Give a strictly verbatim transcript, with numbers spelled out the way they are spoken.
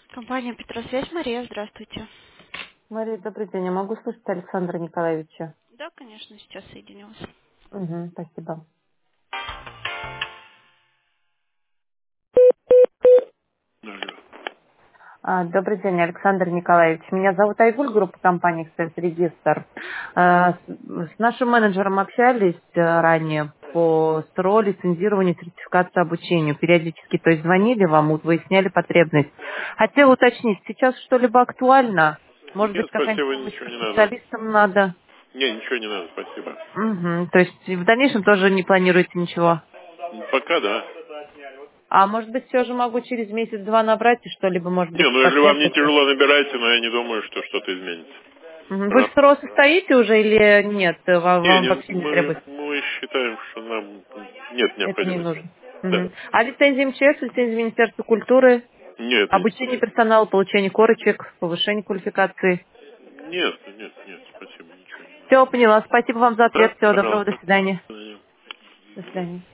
Компания Петросвязь, Мария, здравствуйте. Мария, добрый день. Я могу слышать Александра Николаевича? Да, конечно, сейчас соединю вас. Угу, спасибо. Алло. А, добрый день, Александр Николаевич. Меня зовут Айгуль, группа компании «Эксцесс Регистр». А, с, с нашим менеджером общались а, ранее по СТРО, лицензированию, сертификации обучению. Периодически, то есть звонили вам, вот выясняли потребность. Хотела уточнить, сейчас что-либо актуально? Может быть, Нет, какая-нибудь спасибо, помощь ничего по не надо. специалистам надо? Не, ничего не надо, спасибо. Угу, то есть в дальнейшем тоже не планируете ничего? Пока да. А может быть, все же могу через месяц-два набрать и что-либо, может Не, быть, ну если вам не посоветуете? тяжело, набирайте, но я не думаю, что что-то изменится. Мгм. Вы в Да. СТРО состоите уже или нет? Вам, Не, вам не, вообще не мы, требуется? мы считаем, что нам нет Это не необходимости. нужно. Да. Мгм. А лицензия МЧС, лицензия Министерства культуры, Нет, нет, обучение персонала, получение корочек, повышение квалификации? нет, нет, нет, спасибо, ничего не надо. Все, поняла. Спасибо вам за ответ. Да, Всего доброго. До пожалуйста. свидания. До свидания. До свидания.